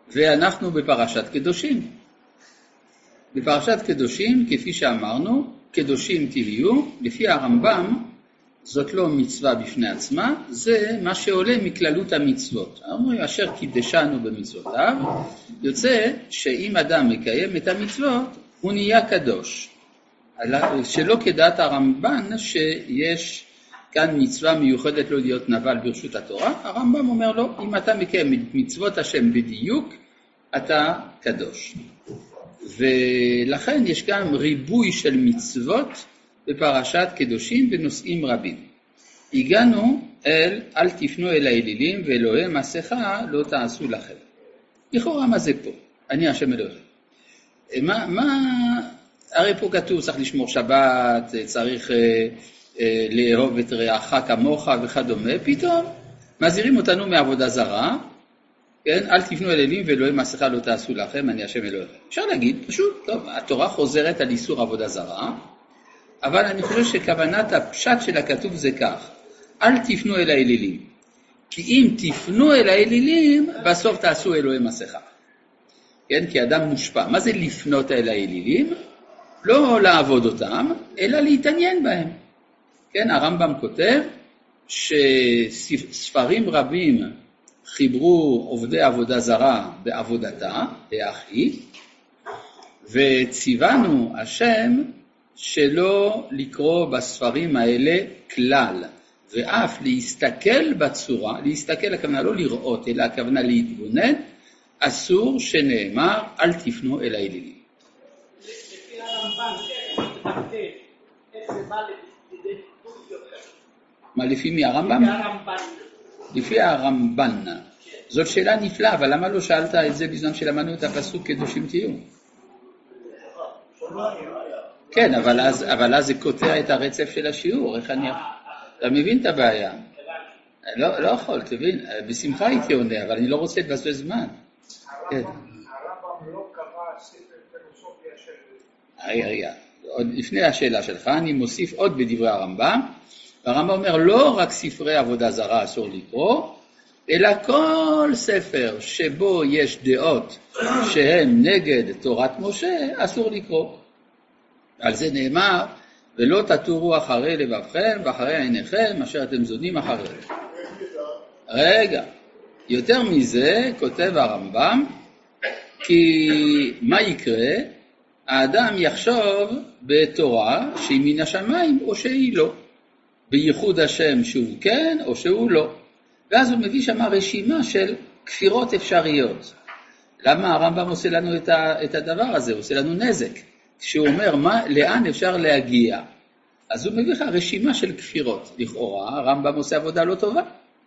ואנחנו בפרשת קדושים. בפרשת קדושים, כפי שאמרנו, קדושים תהיו, לפי הרמב"ם, זאת לא מצווה בפני עצמה, זה מה שעולה מכללות המצוות. אומרים, אשר קידשנו במצוותיו, יוצא שאם אדם מקיים את המצוות, הוא נהיה קדוש. שלא כדעת הרמב"ן שיש כאן מצווה מיוחדת לא להיות נבל ברשות התורה, הרמב"ם אומר לו, אם אתה מקיים את מצוות השם בדיוק, אתה קדוש. ולכן יש גם ריבוי של מצוות בפרשת קדושים בנושאים רבים. הגענו אל תפנו אל האלילים ואלוהי מסכה לא תעשו לכם. לכאורה מה זה פה? אני השם אלוהים. הרי פה כתוב צריך לשמור שבת, צריך לאהוב את רעך כמוך וכדומה, פתאום מזהירים אותנו מעבודה זרה, כן? אל תפנו אל אלילים ואלוהי מסכה לא תעשו לכם, אני השם אלוהים. אפשר להגיד, פשוט, טוב, התורה חוזרת על איסור עבודה זרה, אבל אני חושב שכוונת הפשט של הכתוב זה כך, אל תפנו אל האלילים, כי אם תפנו אל האלילים, בסוף תעשו אלוהי מסכה. כן? כי אדם מושפע. מה זה לפנות אל האלילים? לא לעבוד אותם, אלא להתעניין בהם. כן? הרמב"ם כותב שספרים רבים חיברו עובדי עבודה זרה בעבודתה, לאחי, וציוונו השם שלא לקרוא בספרים האלה כלל, ואף להסתכל בצורה, להסתכל הכוונה לא לראות, אלא הכוונה להתבונן, אסור שנאמר אל תפנו אל האלילים. לפי הרמב"ן, איך זה בא לידי טיפול יותר? מה לפי מי הרמב"ם? לפי הרמב"ן. זאת שאלה נפלאה, אבל למה לא שאלת את זה בזמן שלמדנו את הפסוק קדושים תהיו? כן, אבל אז זה קוטע את הרצף של השיעור, איך אני... אתה מבין את הבעיה? לא יכול, תבין, בשמחה הייתי עונה, אבל אני לא רוצה לבזבז זמן. הרמב"ם לא קבע ספר פילוסופיה של... רגע, עוד לפני השאלה שלך, אני מוסיף עוד בדברי הרמב"ם, והרמב"ם אומר לא רק ספרי עבודה זרה אסור לקרוא, אלא כל ספר שבו יש דעות שהן נגד תורת משה, אסור לקרוא. על זה נאמר, ולא תטורו אחרי לבבכם ואחרי עיניכם, אשר אתם זונים אחריהם. רגע, יותר מזה כותב הרמב"ם, כי מה יקרה? האדם יחשוב בתורה שהיא מן השמיים או שהיא לא. בייחוד השם שהוא כן או שהוא לא. ואז הוא מביא שם רשימה של כפירות אפשריות. למה הרמב"ם עושה לנו את הדבר הזה? הוא עושה לנו נזק. כשהוא אומר לאן אפשר להגיע. אז הוא מביא לך רשימה של כפירות. לכאורה הרמב"ם עושה עבודה לא טובה.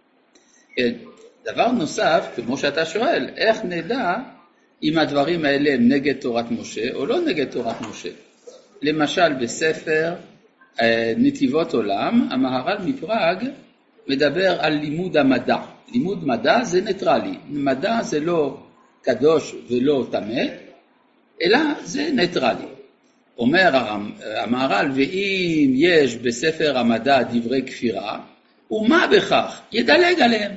דבר נוסף, כמו שאתה שואל, איך נדע אם הדברים האלה הם נגד תורת משה או לא נגד תורת משה? למשל בספר נתיבות עולם, המהר"ל מפראג מדבר על לימוד המדע. לימוד מדע זה ניטרלי. מדע זה לא קדוש ולא טמא, אלא זה ניטרלי. אומר המהר"ל, ואם יש בספר המדע דברי כפירה, ומה בכך? ידלג עליהם.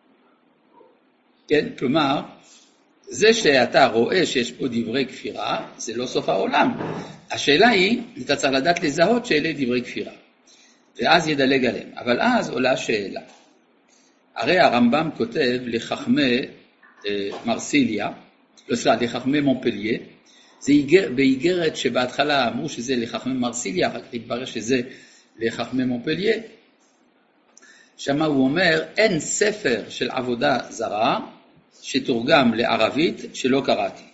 כן? כלומר, זה שאתה רואה שיש פה דברי כפירה, זה לא סוף העולם. השאלה היא, אתה צריך לדעת לזהות שאלה דברי כפירה. ואז ידלג עליהם. אבל אז עולה השאלה. הרי הרמב"ם כותב לחכמי מרסיליה, לחכמי מונפליה, זה באיגרת שבהתחלה אמרו שזה לחכמי מרסיליה, אחר כך התברר שזה לחכמי מונפליה. שמה הוא אומר, אין ספר של עבודה זרה שתורגם לערבית שלא קראתי.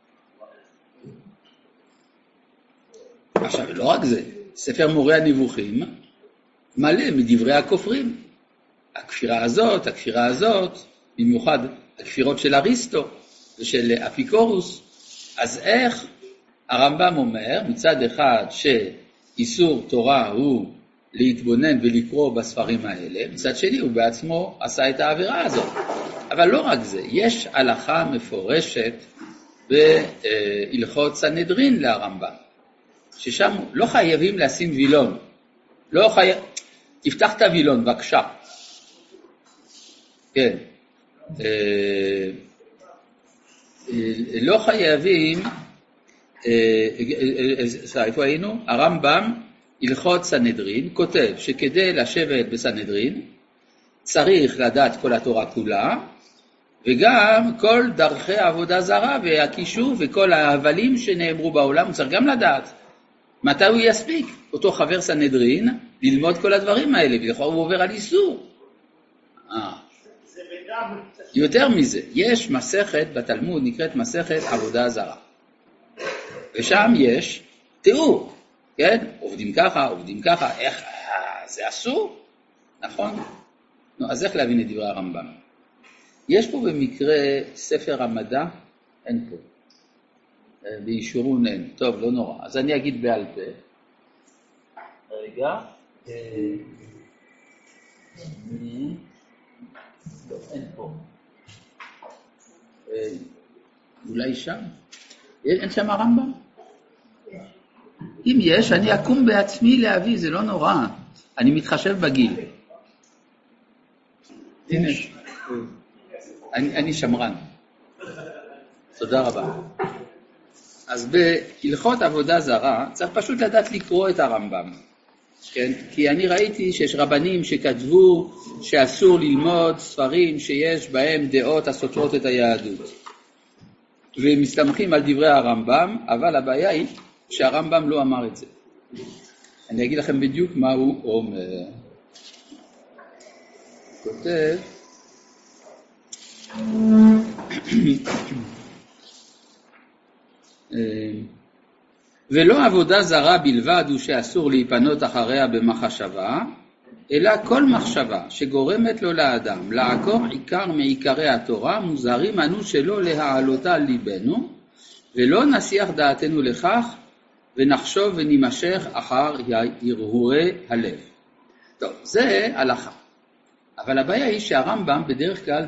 עכשיו, לא רק זה, ספר מורה הנבוכים מלא מדברי הכופרים. הכפירה הזאת, במיוחד הכפירות של אריסטו ושל אפיקורוס. אז איך הרמב"ם אומר, מצד אחד שאיסור תורה הוא להתבונן ולקרוא בספרים האלה, מצד שני הוא בעצמו עשה את העבירה הזאת. אבל לא רק זה, יש הלכה מפורשת בהלכות סנהדרין להרמב"ם, ששם לא חייבים לשים וילון. תפתח את הוילון, בבקשה. כן. לא חייבים, איפה היינו? הרמב"ם, הלכות סנהדרין, כותב שכדי לשבת בסנהדרין, צריך לדעת כל התורה כולה, וגם כל דרכי העבודה זרה והקישור וכל ההבלים שנאמרו בעולם, הוא צריך גם לדעת. מתי הוא יספיק? אותו חבר סנהדרין, ללמוד כל הדברים האלה, ולכן הוא עובר על איסור. יותר מזה, יש מסכת בתלמוד נקראת מסכת עבודה זרה. ושם יש תיאור, כן? עובדים ככה, איך, זה אסור? נכון? נו, אז איך להבין את דברי הרמב"ם? יש פה במקרה ספר המדע, אין פה. באישורון אין. טוב, לא נורא. אז אני אגיד בעל פה. רגע. לא, אין פה. אולי שם? אין שם הרמב"ם? אם יש, אני אקום בעצמי להביא, זה לא נורא. אני מתחשב בגיל. הנה. אני שמרן. תודה רבה. אז בהלכות עבודה זרה צריך פשוט לדעת לקרוא את הרמב"ם. כן? כי אני ראיתי שיש רבנים שכתבו שאסור ללמוד ספרים שיש בהם דעות הסותרות את היהדות. והם מסתמכים על דברי הרמב"ם, אבל הבעיה היא שהרמב"ם לא אמר את זה. אני אגיד לכם בדיוק מה הוא אומר. כותב ולא עבודה זרה בלבד הוא שאסור להיפנות אחריה במחשבה, אלא כל מחשבה שגורמת לו לאדם לעקור עיקר מעיקרי התורה, מוזהרים אנו שלא להעלותה על ליבנו, ולא נסיח דעתנו לכך, ונחשוב ונמשך אחר הרהורי הלב. טוב, זה הלכה. אבל הבעיה היא שהרמב"ם בדרך כלל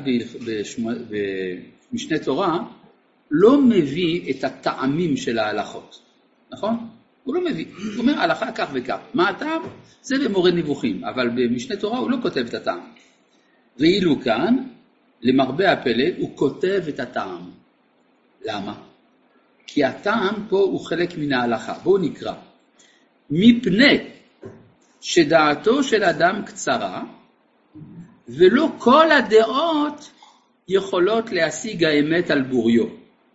במשנה תורה לא מביא את הטעמים של ההלכות. נכון? הוא לא מביא. הוא אומר הלכה כך וכך. מה הטעם? זה במורה נבוכים. אבל במשנה תורה הוא לא כותב את הטעם. ואילו כאן, למרבה הפלא, הוא כותב את הטעם. למה? כי הטעם פה הוא חלק מן ההלכה. בואו נקרא. מפני שדעתו של אדם קצרה, ולא כל הדעות יכולות להשיג האמת על בוריו.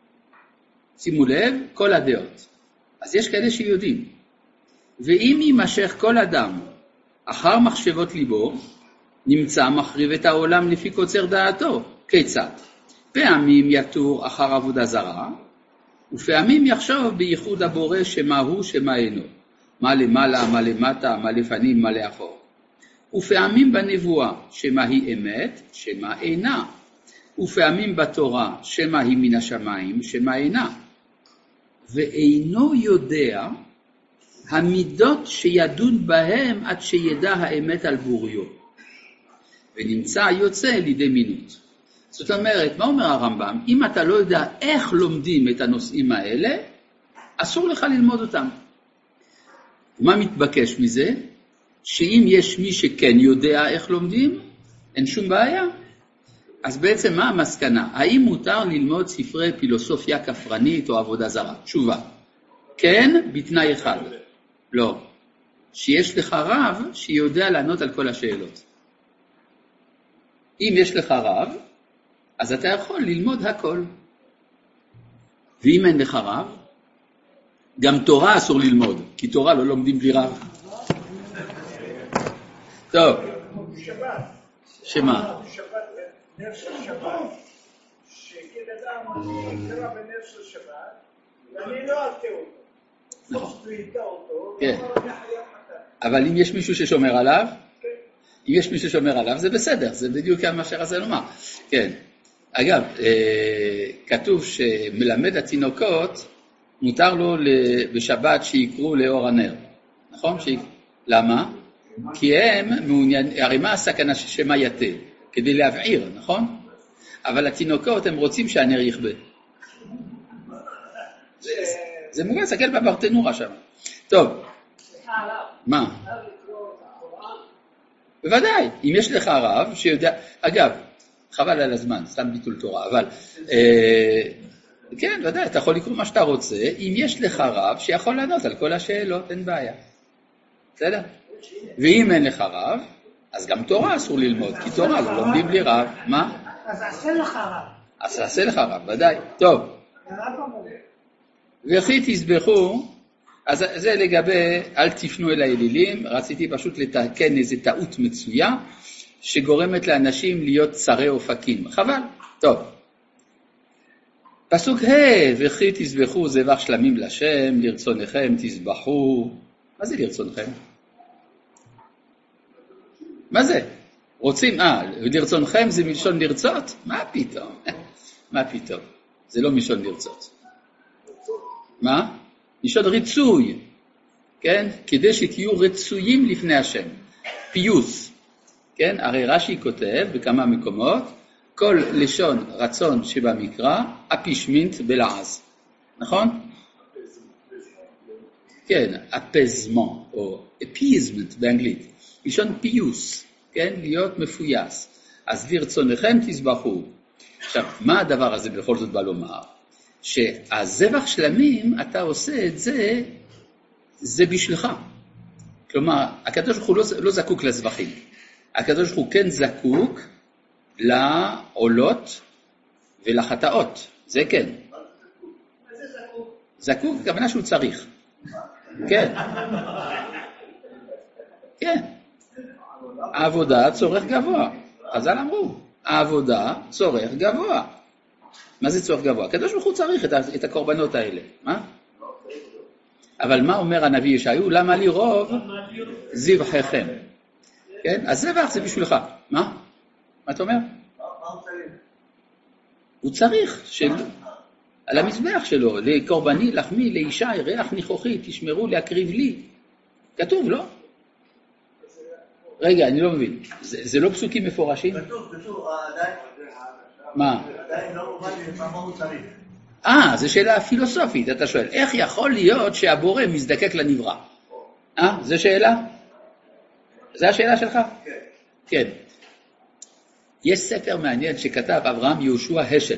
שימו לב, כל הדעות. אז יש כאלה שיודעים. ואם יימשך כל אדם אחר מחשבות ליבו, נמצא מחריב את העולם לפי קוצר דעתו. כיצד? פעמים יתור אחר עבודה זרה, ופעמים יחשוב בייחוד הבורא שמה הוא שמה אינו. מה למעלה, מה למטה, מה לפנים, מה לאחור. ופעמים בנבואה שמה היא אמת, שמה אינה. ופעמים בתורה שמה היא מן השמיים, שמה אינה. ואינו יודע המידות שידון בהם עד שידע האמת על בוריו. ונמצא יוצא לידי מינות. זאת אומרת, מה אומר הרמב"ם? אם אתה לא יודע איך לומדים את הנושאים האלה, אסור לך ללמוד אותם. מה מתבקש מזה? שאם יש מי שכן יודע איך לומדים, אין שום בעיה. אז בעצם מה המסקנה? האם מותר ללמוד ספרי פילוסופיה כפרנית או עבודה זרה? תשובה. כן, בתנאי אחד. לא. שיש לך רב שיודע לענות על כל השאלות. אם יש לך רב, אז אתה יכול ללמוד הכל. ואם אין לך רב, גם תורה אסור ללמוד, כי תורה לא לומדים בלי רב. טוב. שמה? נר של שבת, שגיד אדם קרא בנר של שבת, ואני לא אעטה אותו. חוץ וידע אותו, אבל אם יש מישהו ששומר עליו, אם יש מישהו ששומר עליו, זה בסדר, זה בדיוק מה שרצה לומר. כן. אגב, כתוב שמלמד התינוקות, מותר לו בשבת שיקרו לאור הנר. נכון? למה? כי הם מעוניין, הרי מה הסכנה ששמה יתה? כדי להבעיר, נכון? אבל התינוקות הם רוצים שהנר יכבה. זה מוגן, סקל בברטנורה שם. טוב. מה? בוודאי, אם יש לך רב שיודע, אגב, חבל על הזמן, סתם ביטול תורה, אבל כן, ודאי, אתה יכול לקרוא מה שאתה רוצה, אם יש לך רב שיכול לענות על כל השאלות, אין בעיה. בסדר? ואם אין לך רב, אז גם תורה אסור ללמוד, כי תורה לא לומדים בלי רב. מה? אז עשה לך רב. אז עשה לך רב, ודאי. טוב. וכי תסבכו, אז זה לגבי אל תפנו אל האלילים, רציתי פשוט לתקן איזו טעות מצויה, שגורמת לאנשים להיות צרי אופקים. חבל. טוב. פסוק ה' וכי תסבכו זבח שלמים לשם, לרצונכם תסבחו. מה זה לרצונכם? מה זה? רוצים, לרצונכם זה מלשון לרצות? מה פתאום? מה פתאום? זה לא מלשון לרצות. מה? מלשון ריצוי. כן? כדי שתהיו רצויים לפני השם. פיוס. כן? הרי רש"י כותב בכמה מקומות, כל לשון רצון שבמקרא, אפישמינט בלעז. נכון? כן, אפזמן, או אפיזמנט באנגלית. לשון פיוס, כן? להיות מפויס. אז לרצונכם תסבחו. עכשיו, מה הדבר הזה בכל זאת בא לומר? שהזבח שלמים, אתה עושה את זה, זה בשבילך. כלומר, הקדוש ברוך הוא לא זקוק לזבחים. הקדוש ברוך הוא כן זקוק לעולות ולחטאות. זה כן. מה זה זקוק? זקוק, הכוונה שהוא צריך. כן. כן. העבודה צורך גבוה. חז"ל אמרו, העבודה צורך גבוה. מה זה צורך גבוה? הקדוש ברוך הוא צריך את הקורבנות האלה. מה? אבל מה אומר הנביא ישעיהו? למה לי רוב זבחיכם? כן? אז זבח זה בשבילך. מה? מה אתה אומר? הוא צריך על המזבח שלו, לקורבני, לחמי, לישי, ריח ניחוחי, תשמרו להקריב לי. כתוב, לא? רגע, אני לא מבין. זה לא פסוקים מפורשים? כתוב, עדיין. מה? עדיין לא מובן לי מה הוא צריך. זו שאלה פילוסופית, אתה שואל. איך יכול להיות שהבורא מזדקק לנברא? זו שאלה? זו השאלה שלך? כן. כן. יש ספר מעניין שכתב אברהם יהושע השל.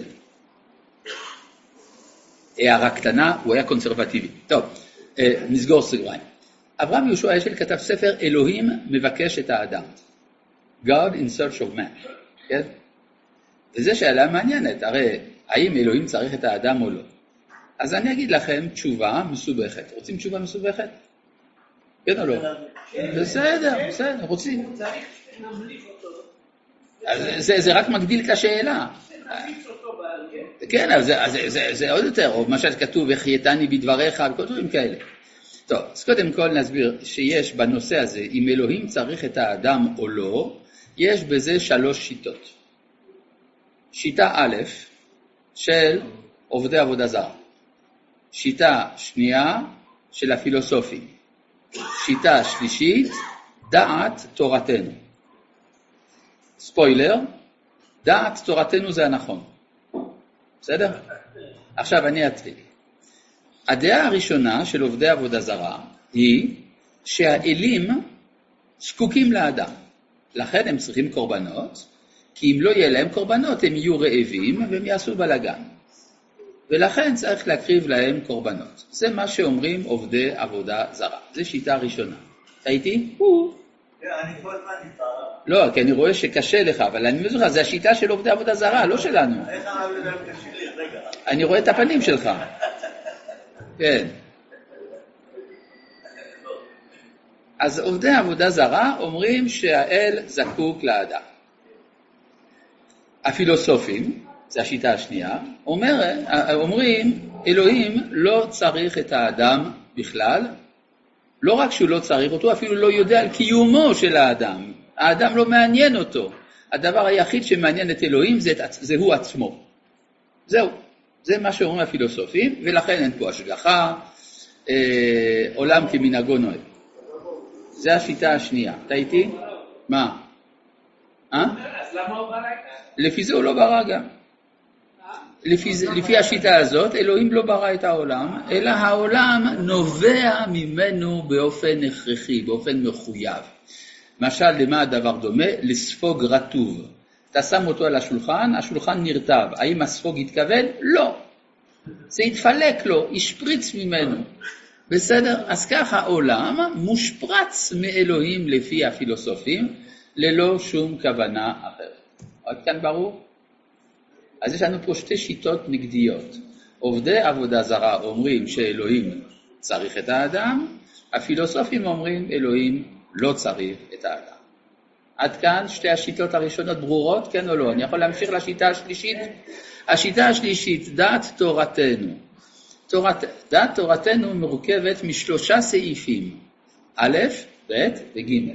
הערה קטנה, הוא היה קונסרבטיבי. טוב, נסגור סגריים. אברהם יהושע השל כתב ספר אלוהים מבקש את האדם. God in search of man. כן? וזה שאלה מעניינת, הרי האם אלוהים צריך את האדם או לא? אז אני אגיד לכם תשובה מסובכת. רוצים תשובה מסובכת? כן או לא? בסדר, רוצים. הוא צריך שנמליך אותו. זה רק מגדיל את השאלה. נמליך אותו בהרגל. כן, אבל זה עוד יותר, או מה שכתוב, החייתני בדבריך, וכל דברים כאלה. טוב, אז קודם כל נסביר שיש בנושא הזה, אם אלוהים צריך את האדם או לא, יש בזה 3 שיטות. שיטה א' של עובדי עבודה זרה. שיטה שנייה של הפילוסופים. שיטה שלישית, דעת תורתנו. ספוילר, דעת תורתנו זה הנכון. בסדר? עכשיו אני אתחיל. הדעה הראשונה של עובדי עבודה זרה היא שהאלים זקוקים לאדם. לכן הם צריכים קורבנות, כי אם לא יהיה להם קורבנות הם יהיו רעבים והם יעשו בלגן. ולכן צריך להקריב להם קורבנות. זה מה שאומרים עובדי עבודה זרה. זו שיטה ראשונה. אתה איתי? אני כל הזמן נפטר. לא, כי אני רואה שקשה לך, אבל אני מזוכר, זה השיטה של עובדי עבודה זרה, לא שלנו. איך הרב לדבר קשה לי? רגע. אני רואה את הפנים שלך. כן. אז עובדי עבודה זרה אומרים שהאל זקוק לאדם. הפילוסופים, זו השיטה השנייה, אומרים אלוהים לא צריך את האדם בכלל, לא רק שהוא לא צריך אותו, אפילו לא יודע על קיומו של האדם. האדם לא מעניין אותו. הדבר היחיד שמעניין את אלוהים זה הוא עצמו. זהו. זה מה שאומרים הפילוסופים, ולכן אין פה השגחה, עולם כמנהגו נוהג. זה השיטה השנייה. אתה איתי? מה? אז למה הוא ברא? לפי זה הוא לא ברא גם. לפי השיטה הזאת, אלוהים לא ברא את העולם, אלא העולם נובע ממנו באופן הכרחי, באופן מחויב. למשל, למה הדבר דומה? לספוג רטוב. אתה שם אותו על השולחן, השולחן נרטב. האם הספוג יתכוון? לא. זה יתפלק לו, ישפריץ ממנו. בסדר? אז ככה העולם מושפרץ מאלוהים לפי הפילוסופים, ללא שום כוונה אחרת. עד כאן ברור? אז יש לנו פה שתי שיטות נגדיות. עובדי עבודה זרה אומרים שאלוהים צריך את האדם, הפילוסופים אומרים אלוהים לא צריך את האדם. עד כאן שתי השיטות הראשונות ברורות, כן או לא? אני יכול להמשיך לשיטה השלישית? השיטה השלישית, דעת תורתנו. דעת תורתנו מורכבת משלושה סעיפים, א', ב' וג'.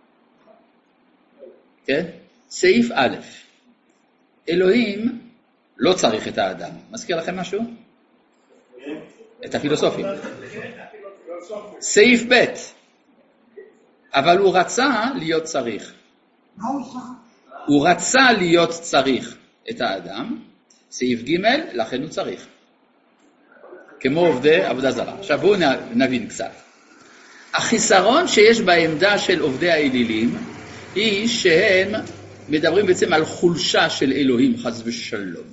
כן? סעיף א', אלוהים לא צריך את האדם. מזכיר לכם משהו? את הפילוסופים. סעיף ב', אבל הוא רצה להיות צריך. הוא רצה להיות צריך את האדם. סעיף ג', לכן הוא צריך. כמו עובדי עבודה זרה. עכשיו בואו נבין קצת. החיסרון שיש בעמדה של עובדי האלילים היא שהם מדברים בעצם על חולשה של אלוהים חס ושלום.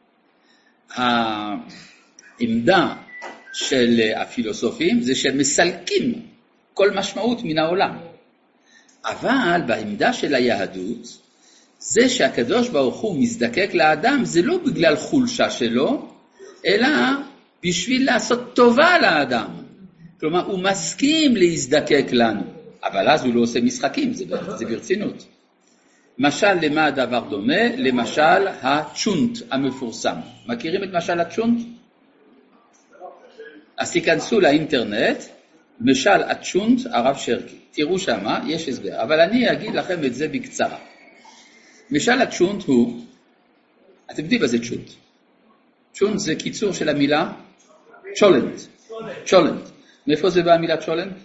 העמדה של הפילוסופים זה שהם מסלקים כל משמעות מן העולם. אבל בעמדה של היהדות, זה שהקדוש ברוך הוא מזדקק לאדם, זה לא בגלל חולשה שלו, אלא בשביל לעשות טובה לאדם. כלומר, הוא מסכים להזדקק לנו, אבל אז הוא לא עושה משחקים, זה ברצינות. משל למה הדבר דומה? למשל הצ'ונט המפורסם. מכירים את משל הצ'ונט? אז תיכנסו לאינטרנט, משל הצ'ונט הרב שרקי. תראו שמה, יש הסבר, אבל אני אגיד לכם את זה בקצרה. משל הצ'ונט הוא, אתם יודעים מה זה צ'ונט? צ'ונט זה קיצור של המילה צ'ולנט. צ'ולנט. מאיפה זה בא המילה צ'ולנט?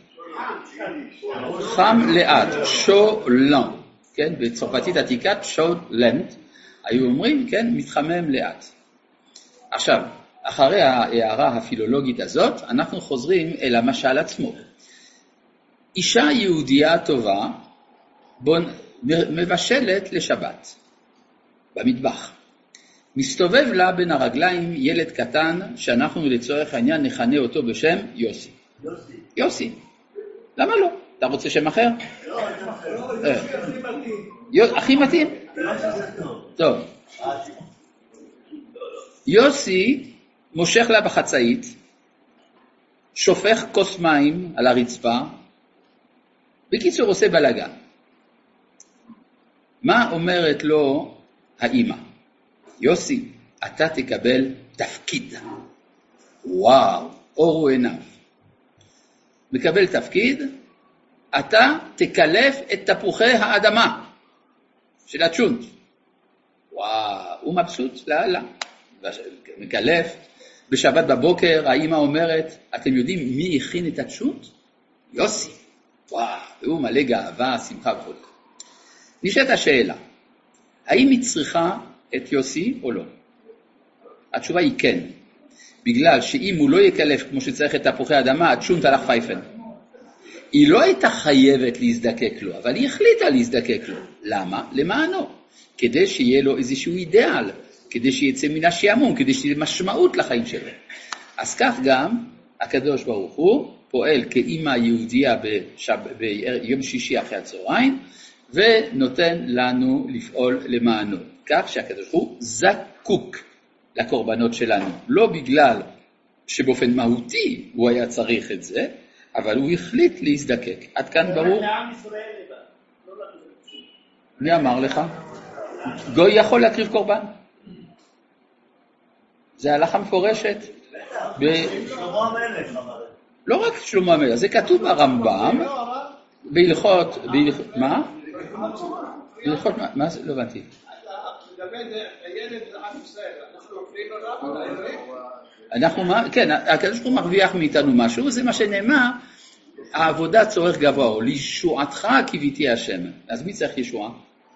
חם לאט, שולן. כן, בצרפתית עתיקה צ'ולנט. היו אומרים, כן, מתחמם לאט. עכשיו, אחרי ההערה הפילולוגית הזאת, אנחנו חוזרים אל המשל עצמו. אישה יהודייה טובה מבשלת לשבת במטבח. מסתובב לה בין הרגליים ילד קטן שאנחנו לצורך העניין נכנה אותו בשם יוסי. יוסי. למה לא? אתה רוצה שם אחר? הכי מתאים? טוב. יוסי מושך לה בחצאית, שופך כוס מים על הרצפה, בקיצור עושה בלגן. מה אומרת לו האמא? יוסי, אתה תקבל תפקיד. וואו, אורו עיניו. מקבל תפקיד, אתה תקלף את תפוחי האדמה של הצ'ונט. וואו, הוא מבסוט, לאללה. מקלף. בשבת בבוקר האמא אומרת, אתם יודעים מי הכין את הצ'ונט? יוסי. וואו, הוא מלא גאווה, שמחה וכו'. נשאלת השאלה, האם היא צריכה את יוסי או לא? התשובה היא כן. בגלל שאם הוא לא יקלף כמו שצריך את תפוחי האדמה, הצ'ונט הלך פייפן. היא לא הייתה חייבת להזדקק לו, אבל היא החליטה להזדקק לו. למה? למענו. כדי שיהיה לו איזשהו אידאל, כדי שיצא מן השעמום, כדי שיהיה משמעות לחיים שלו. אז כך גם הקדוש ברוך הוא פועל כאמא יהודייה ביום שישי אחרי הצהריים, ונותן לנו לפעול למענו. כך שהקדוש ברוך הוא זקוק לקורבנות שלנו. לא בגלל שבאופן מהותי הוא היה צריך את זה, אבל הוא החליט להזדקק. עד כאן ברור? מי אמר לך? גוי יכול להקריב קורבן. זה הלכה מפורשת. לא רק שלמה המלך, זה כתוב ברמב"ם, בהלכות, מה? בהלכות, מה זה? לא הבנתי. אנחנו, כן, הקדוש ברוך הוא מרוויח מאיתנו משהו, זה מה שנאמר, העבודה צורך גבוה, או לישועתך קיוויתי השם. אז מי צריך ישועה?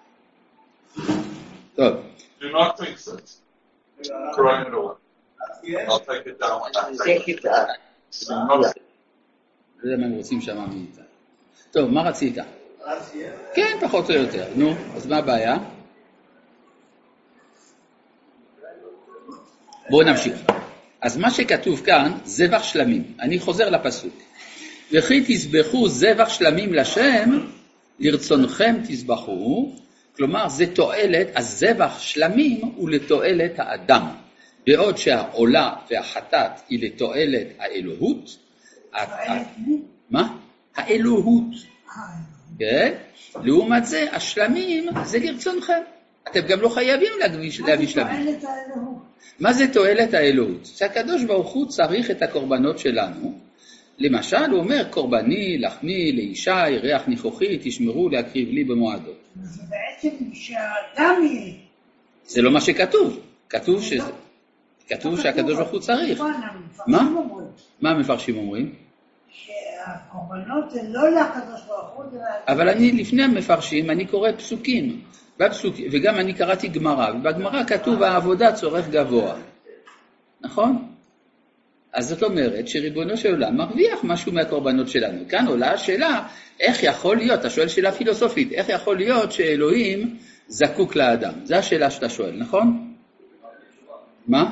טוב. Do not fix it. Throw it away. I'll take it down. Take it down. לא יודע מה הם רוצים שם מאיתנו. טוב, מה רצית? כן, פחות או יותר. נו, אז מה הבעיה? בואו נמשיך. אז מה שכתוב כאן, זבח שלמים. אני חוזר לפסוק. וכי תזבחו זבח שלמים לשם, לרצונכם תזבחו. כלומר, זה תועלת, הזבח שלמים הוא לתועלת האדם. בעוד שהעולה והחטאת היא לתועלת האלוהות. מה? האלוהות. כן? לעומת זה, השלמים זה לרצונכם. אתם גם לא חייבים להביא שלמים. מה זה תועלת האלוהות? שהקדוש ברוך הוא צריך את הקורבנות שלנו. למשל, הוא אומר, קורבני, לחמי, לישי, ריח ניחוחי, תשמרו להקריב לי במועדות. זה בעצם שהאדם יהיה. זה לא מה שכתוב. כתוב שהקדוש ברוך הוא צריך. מה? מה המפרשים אומרים? שהקורבנות זה לא לקדוש ברוך הוא. אבל אני לפני המפרשים, אני קורא פסוקים. וגם אני קראתי גמרא, ובגמרא כתוב העבודה צורך גבוה. נכון? אז זאת אומרת שריבונו של עולם מרוויח משהו מהקורבנות שלנו. כאן עולה השאלה, איך יכול להיות, אתה שואל שאלה פילוסופית, איך יכול להיות שאלוהים זקוק לאדם? זו השאלה שאתה שואל, נכון? מה?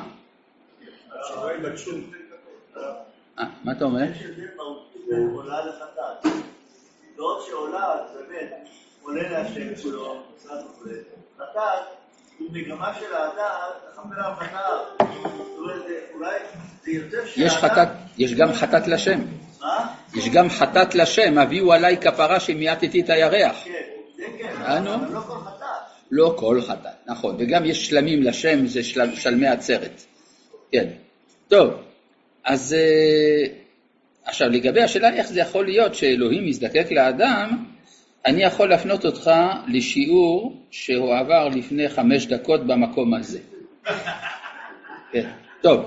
מה אתה אומר? יש הבדל מהותי עולה לחטאת. לא שעולה, באמת, עולה להשם כולו, חטאת, הוא מגמה של האדם, לחפר על חטאת. אולי זה יותר שהאדם... יש גם חטאת לשם. מה? יש גם חטאת לשם, הביאו עליי כפרה שמיעטתי את הירח. כן, זה כן, אבל לא כל חטאת. לא כל חטאת, נכון. וגם יש שלמים לשם, זה שלמי עצרת. כן. טוב, אז עכשיו לגבי השאלה איך זה יכול להיות שאלוהים מזדקק לאדם, אני יכול להפנות אותך לשיעור שהוא עבר לפני 5 דקות במקום הזה. כן. טוב,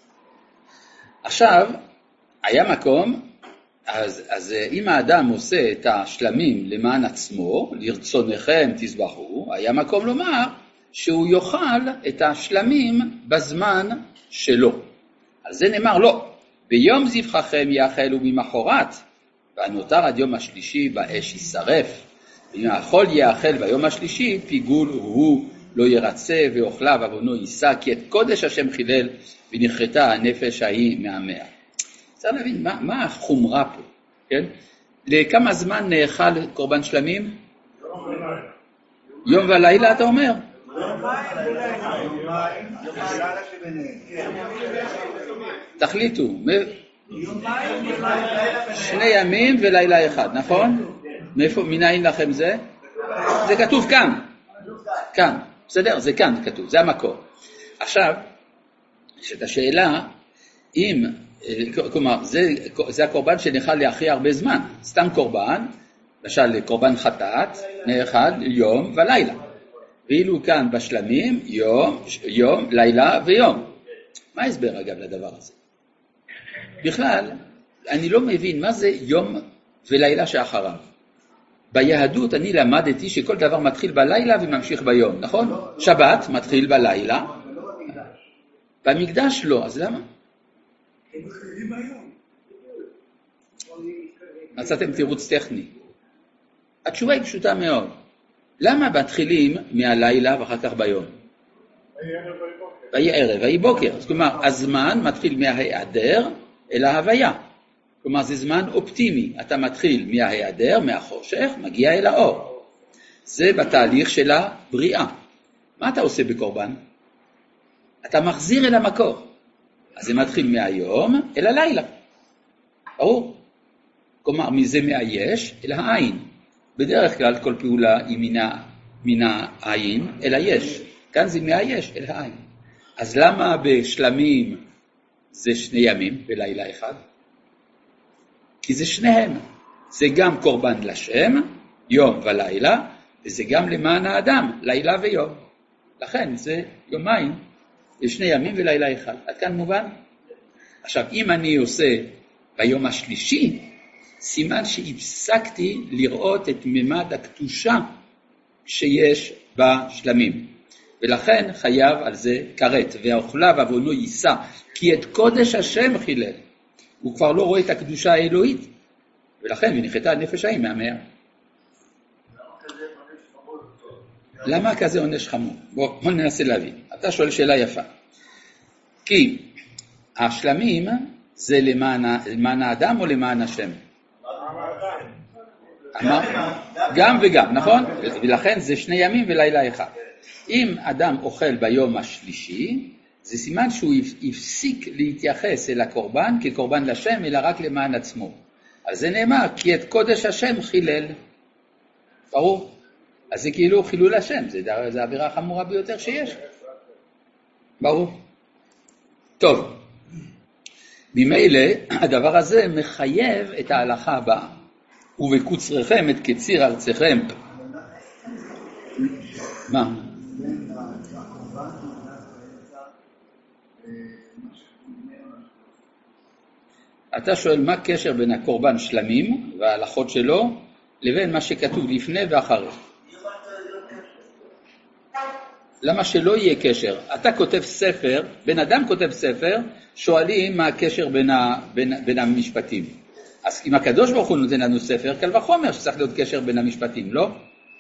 עכשיו היה מקום, אז אם האדם עושה את השלמים למען עצמו, לרצונכם תזבחו, היה מקום לומר שהוא יאכל את השלמים בזמן שלו. על זה נאמר לא, ביום זבחכם יאכלו ממחרת, והנותר עד יום השלישי באש יישרף. ואם האכול יאכל ביום השלישי, פיגול הוא לא ירצה ואוכליו עוונו יישא, כי את קודש השם חילל ונכרתה הנפש ההיא מהמאה. צריך להבין מה החומרה פה, כן? לכמה זמן נאכל קורבן שלמים? יום ולילה אתה אומר? תחליטו, 2 ימים ולילה אחד, נכון? מנין לכם זה? זה כתוב כאן. כאן, בסדר? זה כאן כתוב, זה המקור. עכשיו, יש את השאלה, אם, כלומר, זה הקורבן שנאכל להכי הרבה זמן, סתם קורבן, למשל קורבן חטאת, נאכל יום ולילה. ואילו כאן בשלמים, יום, לילה ויום. מה ההסבר אגב לדבר הזה? בכלל, אני לא מבין מה זה יום ולילה שאחריו. ביהדות אני למדתי שכל דבר מתחיל בלילה וממשיך ביום, נכון? שבת מתחיל בלילה. במקדש לא, אז למה? מצאתם תירוץ טכני. התשובה היא פשוטה מאוד. למה מתחילים מהלילה ואחר כך ביום? ויהי ערב, ויהי בוקר. זאת אומרת, הזמן מתחיל מההיעדר אל ההוויה. כלומר, זה זמן אופטימי. אתה מתחיל מההיעדר, מהחושך, מגיע אל האור. זה בתהליך של הבריאה. מה אתה עושה בקורבן? אתה מחזיר אל המקור. אז זה מתחיל מהיום אל הלילה. ברור. כלומר, מזה מהיש אל העין. בדרך כלל כל פעולה היא מן העין אל היש. כאן זה מהיש אל העין. אז למה בשלמים זה 2 ימים ולילה אחד? כי זה שניהם. זה גם קורבן לשם, יום ולילה, וזה גם למען האדם, לילה ויום. לכן זה יומיים, זה 2 ימים ולילה אחד. עד כאן מובן? עכשיו, אם אני עושה ביום השלישי, סימן שהפסקתי לראות את ממד הקדושה שיש בשלמים. ולכן חייב על זה כרת, והאוכליו עוונו יישא, כי את קודש השם חילל. הוא כבר לא רואה את הקדושה האלוהית, ולכן ונכרתה הנפש ההיא מהמאה. למה כזה עונש חמור? בוא ננסה להבין. אתה שואל שאלה יפה. כי השלמים זה למען האדם או למען השם? גם וגם, נכון? ולכן זה 2 ימים ולילה אחד. אם אדם אוכל ביום השלישי, זה סימן שהוא הפסיק להתייחס אל הקורבן כקורבן לשם, אלא רק למען עצמו. אז זה נאמר, כי את קודש השם חילל. ברור? אז זה כאילו חילול השם, זה העבירה החמורה ביותר שיש. ברור? טוב. ממילא הדבר הזה מחייב את ההלכה הבאה. ובקוצריכם את קציר ארצכם. מה? אתה שואל מה הקשר בין הקורבן שלמים וההלכות שלו לבין מה שכתוב לפני ואחרי. למה שלא יהיה קשר? אתה כותב ספר, בן אדם כותב ספר, שואלים מה הקשר בין המשפטים. אז אם הקדוש ברוך הוא נותן לנו ספר, קל וחומר שצריך להיות קשר בין המשפטים, לא?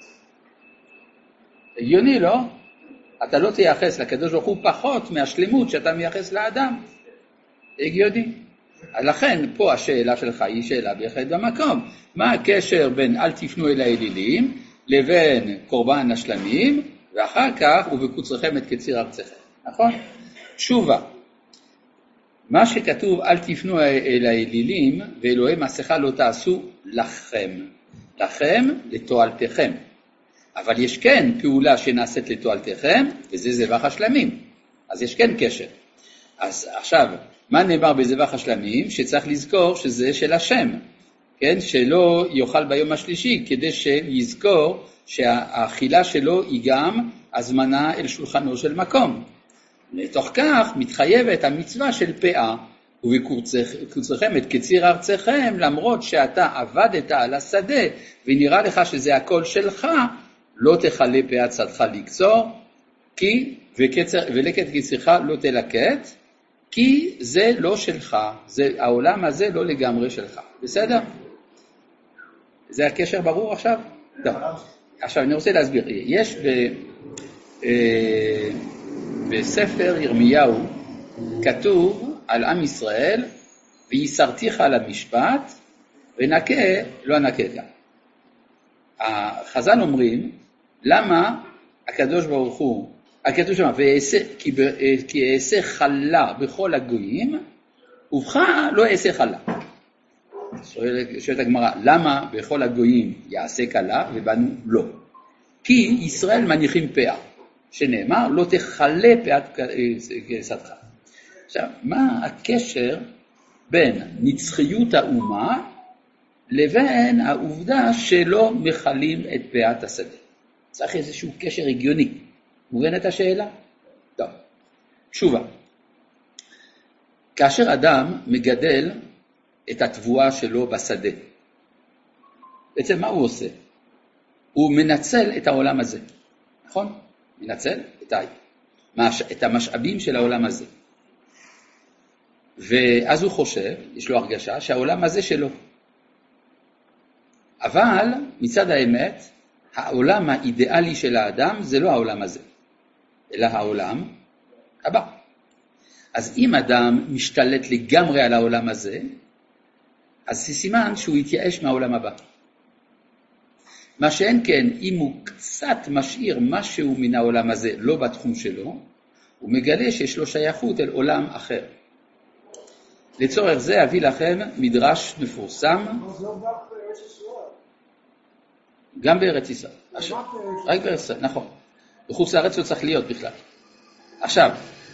הגיוני, לא? אתה לא תייחס לקדוש ברוך הוא פחות מהשלמות שאתה מייחס לאדם. הגיוני. לכן פה השאלה שלך היא שאלה בהחלט במקום. מה הקשר בין אל תפנו אל האלילים לבין קורבן השלמים, ואחר כך ובקוצריכם את קציר ארצכם. נכון? תשובה. מה שכתוב אל תפנו אל האלילים ואלוהי מעשיך לא תעשו לכם. לכם לתועלתכם. אבל יש כן פעולה שנעשית לתועלתכם, וזה זבח השלמים. אז יש כן קשר. אז עכשיו, מה נאמר בזבח השלמים? שצריך לזכור שזה של השם. כן? שלא יאכל ביום השלישי, כדי שיזכור שהאכילה שלו היא גם הזמנה אל שולחנו של מקום. לתוך כך מתחייבת המצווה של פאה, ובקוצריכם את קציר ארצכם, למרות שאתה עבדת על השדה, ונראה לך שזה הכל שלך, לא תחלה פאת שדך לקצור, ולקט קצירך לא תלקט, כי זה לא שלך, העולם הזה לא לגמרי שלך. בסדר? זה הקשר ברור עכשיו? טוב. עכשיו אני רוצה להסביר. יש בספר ירמיהו כתוב על עם ישראל, ויסרתיך על המשפט, ונקה לא נקה גם. החז"ל אומרים, למה הקדוש ברוך הוא, הכתוב שם, כי אעשה חלה בכל הגויים, ובך לא אעשה חלה. שואלת הגמרא, למה בכל הגויים יעשה קלה ובנו לא? כי ישראל מניחים פאה, שנאמר לא תחלה פאת כסתך. עכשיו, מה הקשר בין נצחיות האומה לבין העובדה שלא מחלים את פאת השדה? צריך איזשהו קשר הגיוני. מובנת השאלה? טוב. תשובה. כאשר אדם מגדל את התבואה שלו בשדה, בעצם מה הוא עושה? הוא מנצל את העולם הזה. נכון? מנצל את המשאבים של העולם הזה. ואז הוא חושב, יש לו הרגשה שהעולם הזה שלו. אבל מצד האמת, העולם האידיאלי של האדם זה לא העולם הזה, אלא העולם הבא. אז אם אדם משתלט לגמרי על העולם הזה, אז זה סימן שהוא יתייאש מהעולם הבא. מה שאין כן, אם הוא קצת משאיר משהו מן העולם הזה לא בתחום שלו, הוא מגלה שיש לו שייכות אל עולם אחר. לצורך זה אביא לכם מדרש מפורסם. גם בארץ ישראל. רק בארץ ישראל, נכון. בחוץ לארץ לא צריך להיות בכלל. עכשיו,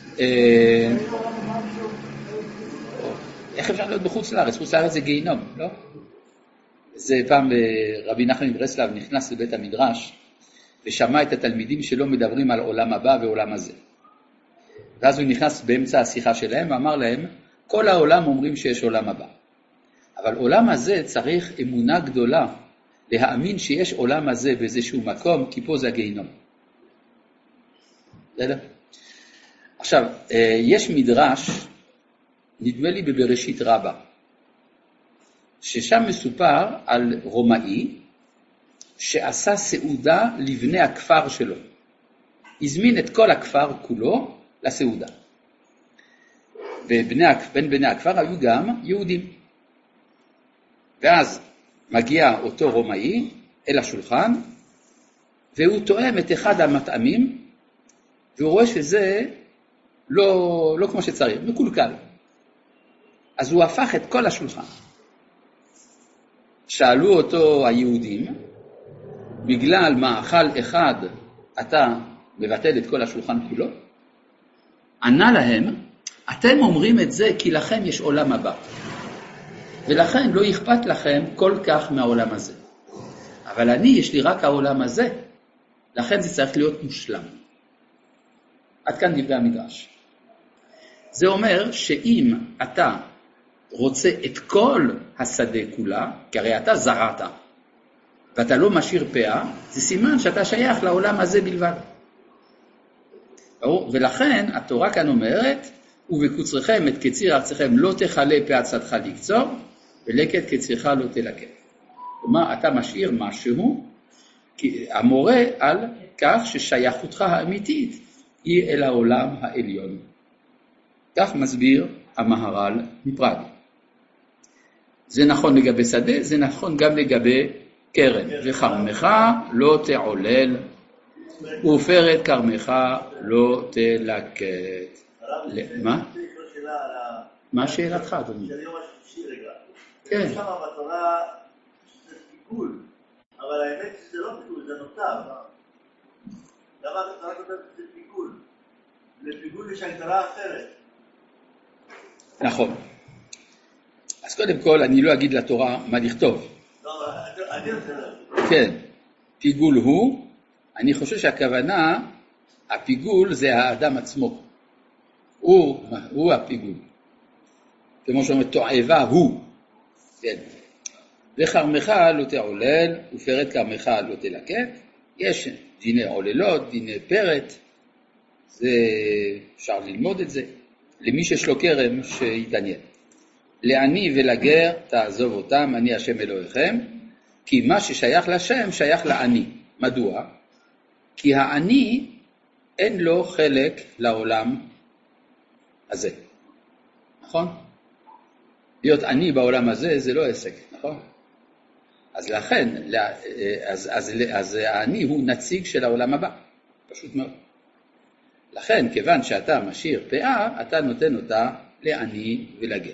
איך אפשר להיות בחוץ לארץ? חוץ לארץ זה גיהינום, לא? זה פעם רבי נחמן מברסלב נכנס לבית המדרש, ושמע את התלמידים שלו מדברים על עולם הבא ועולם הזה. ואז הוא נכנס באמצע השיחה שלהם, ואמר להם, כל העולם אומרים שיש עולם הבא. אבל עולם הזה צריך אמונה גדולה, להאמין שיש עולם הזה באיזשהו מקום, כי פה זה הגיהינום. בסדר? עכשיו, יש מדרש, נדמה לי בבראשית רבה, ששם מסופר על רומאי שעשה סעודה לבני הכפר שלו. הזמין את כל הכפר כולו לסעודה. ובין בני הכפר היו גם יהודים. ואז מגיע אותו רומאי אל השולחן, והוא תואם את אחד המטעמים, והוא רואה שזה לא כמו שצריך, מקולקל. אז הוא הפך את כל השולחן. שאלו אותו היהודים, בגלל מאכל אחד אתה מבטל את כל השולחן כולו? ענה להם, אתם אומרים את זה כי לכם יש עולם הבא. ולכן לא אכפת לכם כל כך מהעולם הזה. אבל אני, יש לי רק העולם הזה, לכן זה צריך להיות מושלם. עד כאן דברי המדרש. זה אומר שאם אתה רוצה את כל השדה כולה, כי הרי אתה זרעת, ואתה לא משאיר פאה, זה סימן שאתה שייך לעולם הזה בלבד. ולכן התורה כאן אומרת, ובקוצרכם את קציר ארצכם לא תחלה פאת שדך לקצור, ולקט קצירך לא תלקט. כלומר, אתה משאיר משהו, המורה על כך ששייכותך האמיתית היא אל העולם העליון. כך מסביר המהר"ל מפראג. זה נכון לגבי שדה, זה נכון גם לגבי קרן. וכרמך לא תעולל, ופרד כרמך לא תלקט. מה? מה שאלתך, אדוני? שאני ממש חופשי רגע. כן. יש שם בתורה שזה פיגול, אבל האמת שזה לא פיגול, זה נותר. למה התורה כותבת שזה פיגול? לפיגול יש הגדרה אחרת. נכון. אז קודם כל, אני לא אגיד לתורה מה לכתוב. לא, אני רוצה להגיד. כן, פיגול הוא, אני חושב שהכוונה, הפיגול זה האדם עצמו. הוא הפיגול. כמו שאומרת, תועבה הוא. כן. וכרמך לא תעולל, ופרד כרמך לא תלקט. יש דיני עוללות, דיני פרט. זה, אפשר ללמוד את זה. למי שיש לו כרם שיתעניין. לעני ולגר תעזוב אותם, אני השם אלוהיכם, כי מה ששייך לשם שייך לעני. מדוע? כי העני אין לו חלק לעולם הזה. נכון? להיות עני בעולם הזה זה לא עסק, נכון? אז לכן, אז העני הוא נציג של העולם הבא. פשוט מאוד. לכן, כיוון שאתה משאיר פאה, אתה נותן אותה לעני ולגר.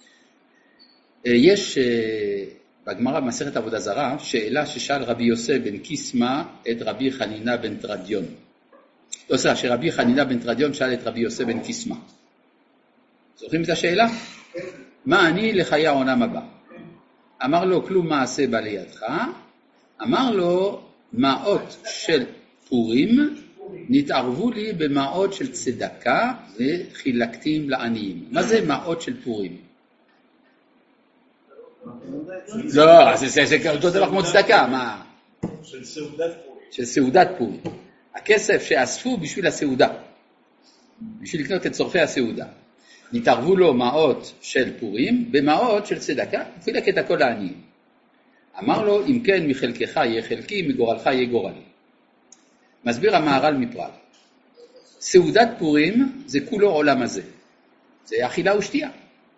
יש בגמרא במסכת עבודה זרה שאלה ששאל רבי יוסף בן קיסמא את רבי חנינה בן תרדיון. לא סליחה, שרבי חנינה בן תרדיון שאל את רבי יוסף בן קיסמא. זוכרים את השאלה? מה אני לחיי העולם הבא? אמר לו, כלום מעשה בא לידך. אמר לו, מעות של פורים נתערבו לי במעות של צדקה וחילקתים לעניים. מה זה מעות של פורים? לא, זה אותו דבר כמו צדקה, מה? של סעודת פורים. של סעודת פורים. הכסף שאספו בשביל הסעודה, בשביל לקנות את צורכי הסעודה. נתערבו לו מעות של פורים במעות של צדקה, וחילק את הכל לעניים. אמר לו, אם כן מחלקך יהיה חלקי, מגורלך יהיה גורלי. מסביר המהר"ל מפראג. סעודת פורים זה כולו עולם הזה. זה אכילה ושתייה.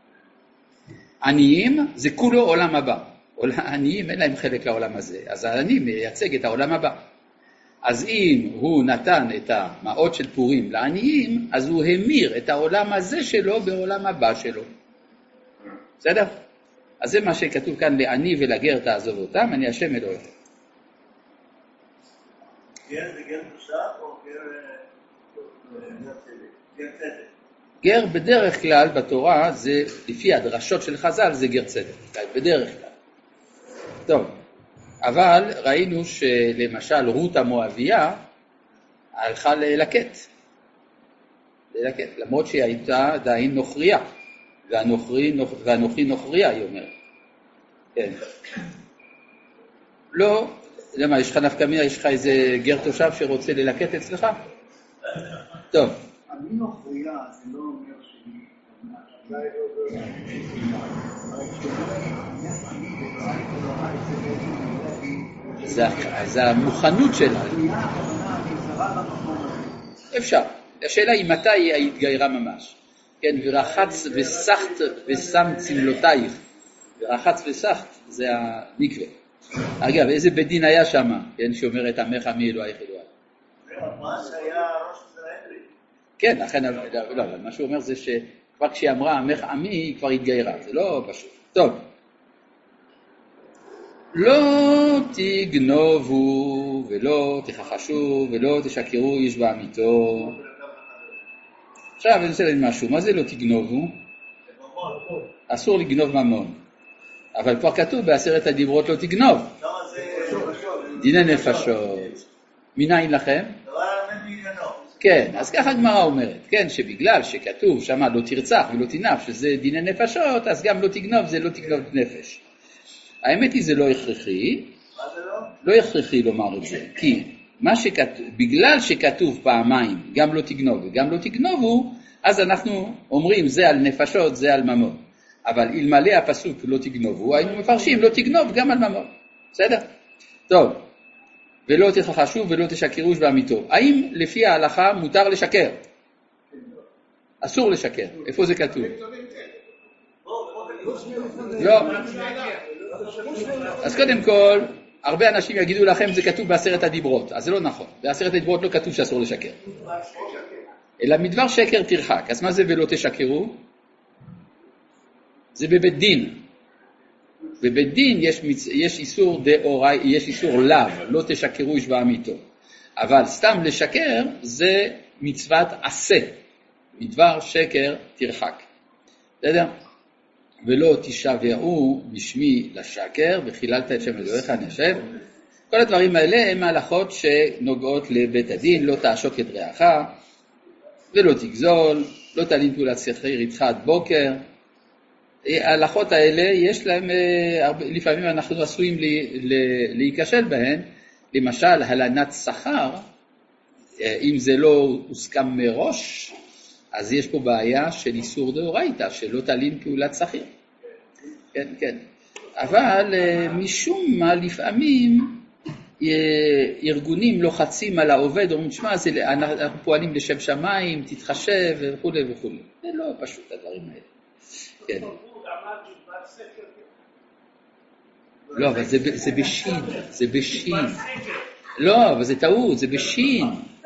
עניים זה כולו עולם הבא. עניים אין להם חלק לעולם הזה. אז העני מייצג את העולם הבא. אז אם הוא נתן את המעות של פורים לעניים, אז הוא המיר את העולם הזה שלו בעולם הבא שלו. בסדר? אז זה מה שכתוב כאן, לעני ולגר תעזוב אותם, אני השם אלוהיכם. גר זה גר תושב או גר צדק? גר בדרך כלל בתורה, זה לפי הדרשות של חז"ל, זה גר צדק. בדרך כלל. טוב. אבל ראינו שלמשל רות המואביה הלכה ללקט, למרות שהיא הייתה עדיין נוכריה, והנוכרי נוכריה, היא אומרת. כן. לא, למה, יש לך נפקא מינה, יש לך איזה גר תושב שרוצה ללקט אצלך? טוב. אני נוכריה, זה לא אומר שהיא... זה המוכנות שלה. אפשר. השאלה היא מתי היא התגיירה ממש. כן, ורחץ וסחת ושם צמלותייך. ורחץ וסחת זה המקווה. אגב, איזה בית דין היה שם, כן, שאומר את עמך עמי אלוהיך אלוהי. מה שהיה ראש ישראל. כן, לכן, לא, מה שהוא אומר זה שכבר כשהיא אמרה עמך עמי, היא כבר התגיירה, זה לא פשוט. טוב. לא תגנובו ולא תכחשו ולא תשקרו איש בעמיתו. עכשיו אני רוצה להגיד משהו, מה זה לא תגנובו? אסור לגנוב ממון. אבל כבר כתוב בעשרת הדיברות לא תגנוב. דיני נפשות. מניין לכם? כן, אז ככה הגמרא אומרת, כן, שבגלל שכתוב שמה לא תרצח ולא תנף, שזה דיני נפשות, אז גם לא תגנוב, זה לא תגנוב נפש. האמת היא זה לא הכרחי, לא הכרחי לומר את זה, כי בגלל שכתוב פעמיים גם לא תגנוב וגם לא תגנובו, אז אנחנו אומרים זה על נפשות, זה על ממון. אבל אלמלא הפסוק לא תגנובו, היינו מפרשים לא תגנוב גם על ממון. בסדר? טוב. ולא תכחשו ולא תשקרו איש בעמיתו. האם לפי ההלכה מותר לשקר? אסור לשקר. איפה זה כתוב? לא. אז קודם כל, הרבה אנשים יגידו לכם זה כתוב בעשרת הדיברות. אז זה לא נכון. בעשרת הדיברות לא כתוב שאסור לשקר. אלא מדבר שקר תרחק. אז מה זה ולא תשקרו? זה בבית דין. בבית דין יש איסור דאוראי, יש איסור לאו, לא תשקרו איש בעמיתו. אבל סתם לשקר זה מצוות עשה. מדבר שקר תרחק. בסדר? ולא תשבעו בשמי לשקר וחיללת את שם אלוהיך נשב. כל הדברים האלה הם הלכות שנוגעות לבית הדין, לא תעשוק את רעך ולא תגזול, לא תלין פעולת שכיר איתך עד בוקר. ההלכות האלה יש להם, לפעמים אנחנו עשויים להיכשל בהן, למשל הלנת שכר, אם זה לא הוסכם מראש, אז יש פה בעיה של איסור דאורייתא, שלא תלין פעולת שכיר. כן, כן. אבל משום מה לפעמים ארגונים לוחצים על העובד, אומרים, שמע, אנחנו פועלים לשם שמיים, תתחשב וכו' וכו'. זה לא פשוט הדברים האלה. כן. לא, אבל זה בשין, זה בשין. לא, אבל זה טעות, זה בשין.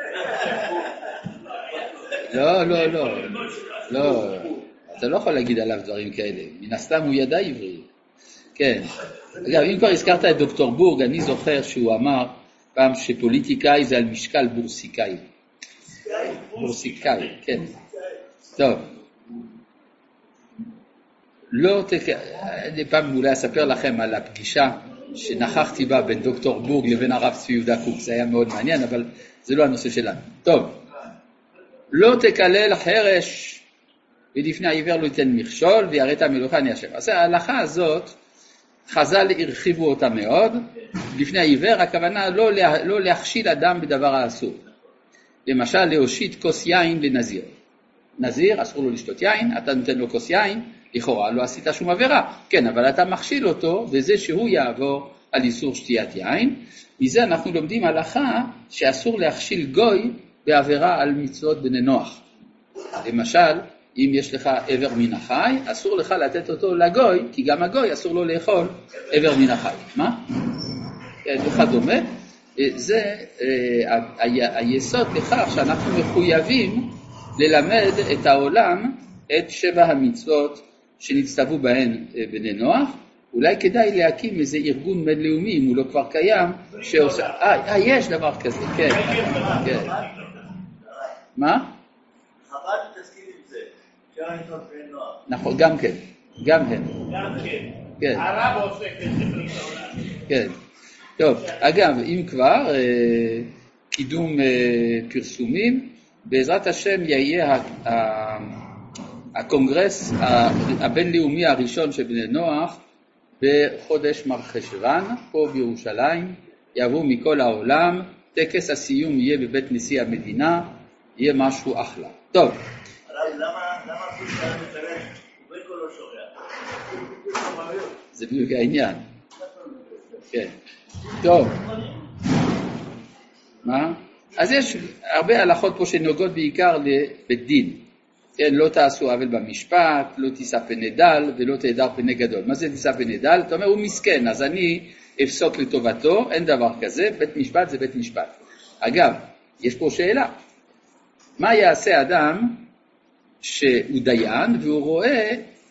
לא, לא, לא. לא, אתה לא יכול להגיד עליו דברים כאלה. מן הסתם הוא ידע עברי. כן. אגב, אם כבר הזכרת את דוקטור בורג, אני זוכר שהוא אמר פעם שפוליטיקאי זה על משקל בורסיקאי. בורסיקאי, כן. טוב. לא, פעם אולי אספר לכם על הפגישה שנכחתי בה בין דוקטור בורג לבין הרב צבי יהודה קוק. זה היה מאוד מעניין, אבל זה לא הנושא שלנו. טוב. לא תקלל חרש, ולפני העיוור לא ייתן מכשול, ויראת מלוכה אני השם. אז ההלכה הזאת, חז"ל הרחיבו אותה מאוד. לפני העיוור, הכוונה לא להכשיל אדם בדבר האסור. למשל, להושיט כוס יין לנזיר. נזיר, אסור לו לשתות יין, אתה נותן לו כוס יין, לכאורה לא עשית שום עבירה. כן, אבל אתה מכשיל אותו, וזה שהוא יעבור על איסור שתיית יין. מזה אנחנו לומדים הלכה שאסור להכשיל גוי בעבירה על מצוות בני נוח. למשל, אם יש לך עבר מן החי, אסור לך לתת אותו לגוי, כי גם הגוי אסור לו לאכול עבר מן החי. מה? וכדומה. זה היסוד לכך שאנחנו מחויבים ללמד את העולם את 7 המצוות שנצטוו בהן בני נוח. אולי כדאי להקים איזה ארגון בינלאומי, אם הוא לא כבר קיים, שעושה... יש דבר כזה, כן. כן. מה? חב"ד מתעסקים עם זה, אפשר לתת בני נוח. נכון, גם כן. גם כן. גם כן. כן. הרב עוסק בספרים העולם. כן. טוב, אגב, אם כבר, קידום פרסומים, בעזרת השם יהיה הקונגרס הבינלאומי הראשון של בני נוח בחודש מרחשוון, פה בירושלים, יבואו מכל העולם, טקס הסיום יהיה בבית נשיא המדינה, יהיה משהו אחלה. טוב. למה אפילו שאלה מתלם? הוא בין כל לא שורע. זה בדיוק העניין. כן. טוב. מה? אז יש הרבה הלכות פה שנוגעות בעיקר לבית דין. כן, לא תעשו עוול במשפט, לא תישא פני דל ולא תהדר פני גדול. מה זה תישא פני דל? אתה אומר, הוא מסכן, אז אני אפסוק לטובתו, אין דבר כזה, בית משפט זה בית משפט. אגב, יש פה שאלה, מה יעשה אדם שהוא דיין והוא רואה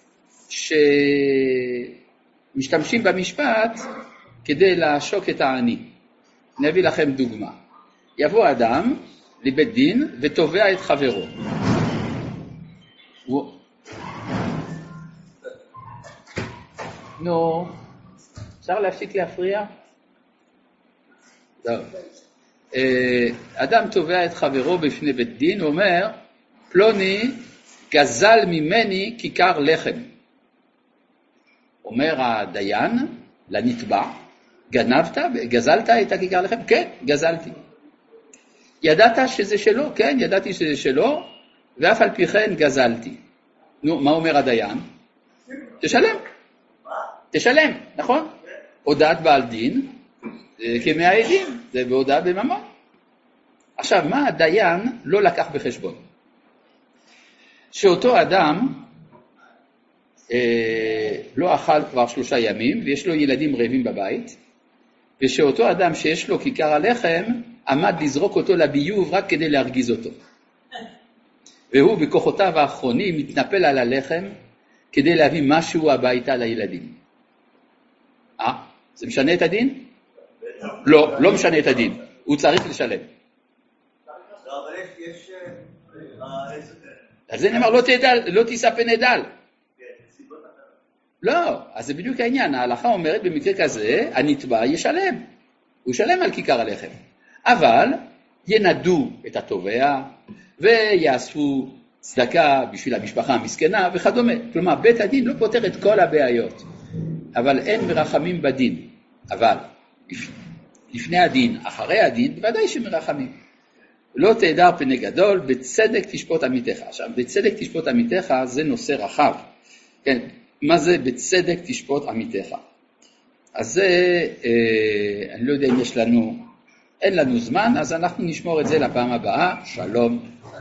שמשתמשים במשפט כדי לעשוק את העני? נביא לכם דוגמה. יבוא אדם לבית דין ותובע את חברו. נו, אפשר להפסיק להפריע? טוב. אדם תובע את חברו בפני בית דין, הוא אומר, פלוני גזל ממני כיכר לחם. אומר הדיין לנתבע, גזלת את הכיכר לחם? כן, גזלתי. ידעת שזה שלו? כן, ידעתי שזה שלו, ואף על פי כן גזלתי. נו, מה אומר הדיין? תשלם. תשלם, נכון? הודעת בעל דין, כמאה עדים, זה בהודעה בממון. עכשיו, מה הדיין לא לקח בחשבון? שאותו אדם לא אכל כבר 3 ימים, ויש לו ילדים רעבים בבית, ושאותו אדם שיש לו כיכר הלחם, עמד לזרוק אותו לביוב רק כדי להרגיז אותו. והוא בכוחותיו האחרונים מתנפל על הלחם, כדי להביא משהו הביתה לילדים. זה משנה את הדין? לא, לא משנה את הדין. הוא צריך לשלם. לא, אבל יש... אז זה נאמר, לא תישא פני דל. לא, אז זה בדיוק העניין. ההלכה אומרת, במקרה כזה, הנתבע ישלם. הוא ישלם על כיכר הלחם. אבל ינדו את התובע, ויאספו צדקה בשביל המשפחה המסכנה וכדומה. כלומר, בית הדין לא פותר את כל הבעיות. אבל אין מרחמים בדין. אבל לפני הדין, אחרי הדין, בוודאי שמרחמים. לא תהדר פני גדול, בצדק תשפוט עמיתך. עכשיו, בצדק תשפוט עמיתך זה נושא רחב. כן, מה זה בצדק תשפוט עמיתך? אז זה, אני לא יודע אם יש לנו, אין לנו זמן, אז אנחנו נשמור את זה לפעם הבאה. שלום.